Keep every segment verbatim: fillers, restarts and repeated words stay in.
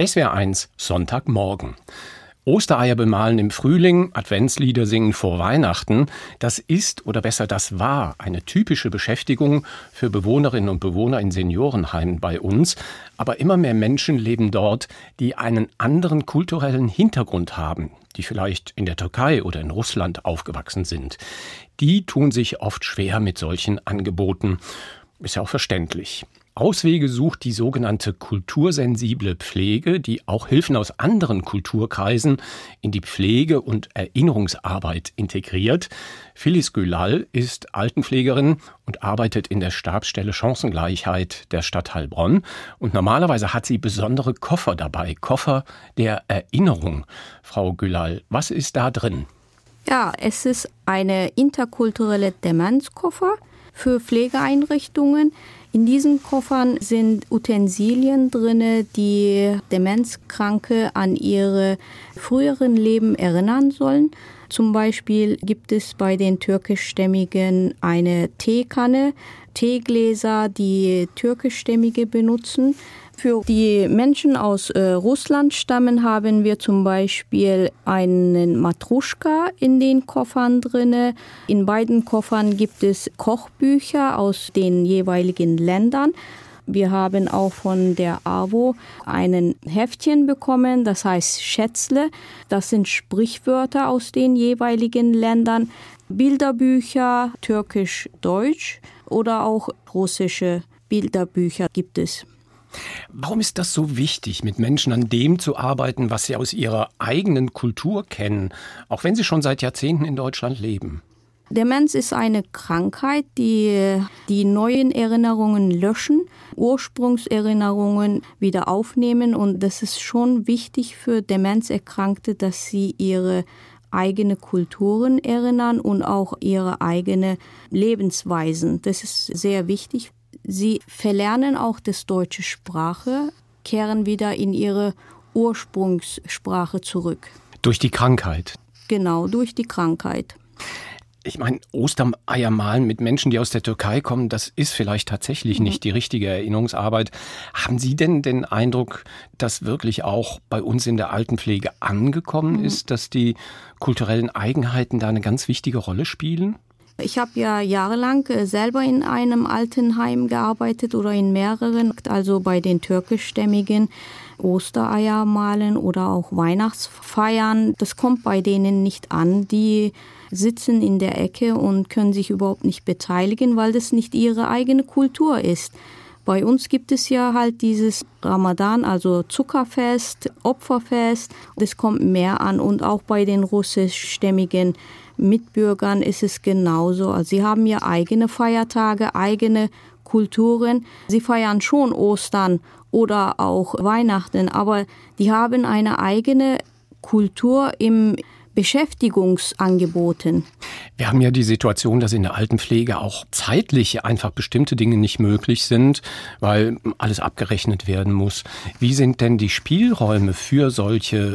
S W R eins Sonntagmorgen. Ostereier bemalen im Frühling, Adventslieder singen vor Weihnachten, das ist oder besser das war eine typische Beschäftigung für Bewohnerinnen und Bewohner in Seniorenheimen bei uns. Aber immer mehr Menschen leben dort, die einen anderen kulturellen Hintergrund haben, die vielleicht in der Türkei oder in Russland aufgewachsen sind. Die tun sich oft schwer mit solchen Angeboten. Ist ja auch verständlich. Auswege sucht die sogenannte kultursensible Pflege, die auch Hilfen aus anderen Kulturkreisen in die Pflege- und Erinnerungsarbeit integriert. Filiz Gülal ist Altenpflegerin und arbeitet in der Stabsstelle Chancengleichheit der Stadt Heilbronn. Und normalerweise hat sie besondere Koffer dabei, Koffer der Erinnerung. Frau Gülal, was ist da drin? Ja, es ist eine interkulturelle Demenzkoffer für Pflegeeinrichtungen. In diesen Koffern sind Utensilien drin, die Demenzkranke an ihre früheren Leben erinnern sollen. Zum Beispiel gibt es bei den Türkischstämmigen eine Teekanne, Teegläser, die Türkischstämmige benutzen. Für die Menschen aus äh, Russland stammen, haben wir zum Beispiel einen Matruschka in den Koffern drin. In beiden Koffern gibt es Kochbücher aus den jeweiligen Ländern. Wir haben auch von der A W O ein Heftchen bekommen, das heißt Schätzle. Das sind Sprichwörter aus den jeweiligen Ländern. Bilderbücher, türkisch-deutsch oder auch russische Bilderbücher gibt es. Warum ist das so wichtig, mit Menschen an dem zu arbeiten, was sie aus ihrer eigenen Kultur kennen, auch wenn sie schon seit Jahrzehnten in Deutschland leben? Demenz ist eine Krankheit, die die neuen Erinnerungen löschen, Ursprungserinnerungen wieder aufnehmen. Und das ist schon wichtig für Demenzerkrankte, dass sie ihre eigene Kulturen erinnern und auch ihre eigene Lebensweisen. Das ist sehr wichtig. Sie verlernen auch das deutsche Sprache, kehren wieder in ihre Ursprungssprache zurück. Durch die Krankheit? Genau, durch die Krankheit. Ich meine, Ostereier malen mit Menschen, die aus der Türkei kommen, das ist vielleicht tatsächlich mhm. nicht die richtige Erinnerungsarbeit. Haben Sie denn den Eindruck, dass wirklich auch bei uns in der Altenpflege angekommen mhm. ist, dass die kulturellen Eigenheiten da eine ganz wichtige Rolle spielen? Ich habe ja jahrelang selber in einem Altenheim gearbeitet oder in mehreren, also bei den türkischstämmigen Ostereier malen oder auch Weihnachtsfeiern. Das kommt bei denen nicht an. Die sitzen in der Ecke und können sich überhaupt nicht beteiligen, weil das nicht ihre eigene Kultur ist. Bei uns gibt es ja halt dieses Ramadan, also Zuckerfest, Opferfest. Das kommt mehr an und auch bei den russischstämmigen Mitbürgern ist es genauso. Also sie haben ja eigene Feiertage, eigene Kulturen. Sie feiern schon Ostern oder auch Weihnachten, aber die haben eine eigene Kultur im Beschäftigungsangeboten. Wir haben ja die Situation, dass in der Altenpflege auch zeitlich einfach bestimmte Dinge nicht möglich sind, weil alles abgerechnet werden muss. Wie sind denn die Spielräume für solche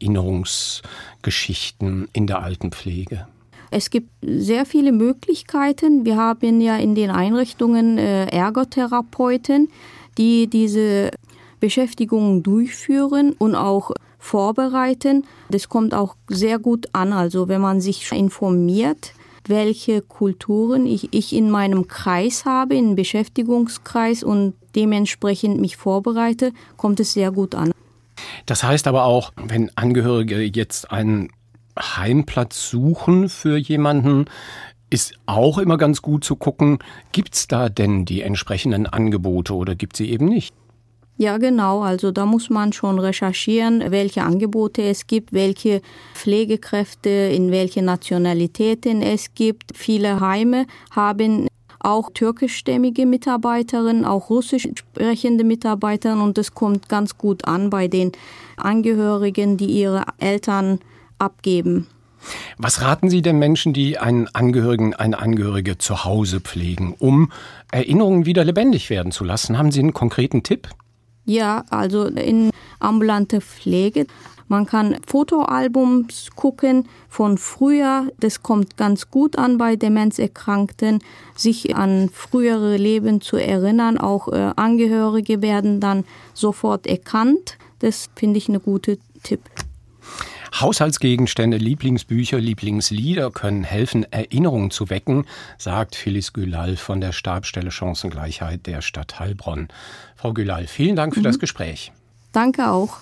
Erinnerungsgeschichten in der Altenpflege? Es gibt sehr viele Möglichkeiten. Wir haben ja in den Einrichtungen äh, Ergotherapeuten, die diese Beschäftigungen durchführen und auch vorbereiten. Das kommt auch sehr gut an. Also wenn man sich informiert, welche Kulturen ich, ich in meinem Kreis habe, in einem Beschäftigungskreis und dementsprechend mich vorbereite, kommt es sehr gut an. Das heißt aber auch, wenn Angehörige jetzt einen Heimplatz suchen für jemanden, ist auch immer ganz gut zu gucken, gibt es da denn die entsprechenden Angebote oder gibt sie eben nicht? Ja, genau. Also da muss man schon recherchieren, welche Angebote es gibt, welche Pflegekräfte, in welche Nationalitäten es gibt. Viele Heime haben auch türkischstämmige Mitarbeiterinnen, auch russisch sprechende Mitarbeiterinnen und das kommt ganz gut an bei den Angehörigen, die ihre Eltern abgeben. Was raten Sie den Menschen, die einen Angehörigen, eine Angehörige zu Hause pflegen, um Erinnerungen wieder lebendig werden zu lassen? Haben Sie einen konkreten Tipp? Ja, also in ambulante Pflege. Man kann Fotoalbums gucken von früher. Das kommt ganz gut an bei Demenzerkrankten, sich an frühere Leben zu erinnern. Auch äh, Angehörige werden dann sofort erkannt. Das finde ich eine gute Tipp. Haushaltsgegenstände, Lieblingsbücher, Lieblingslieder können helfen, Erinnerungen zu wecken, sagt Phyllis Gülal von der Stabsstelle Chancengleichheit der Stadt Heilbronn. Frau Gülal, vielen Dank für mhm. das Gespräch. Danke auch.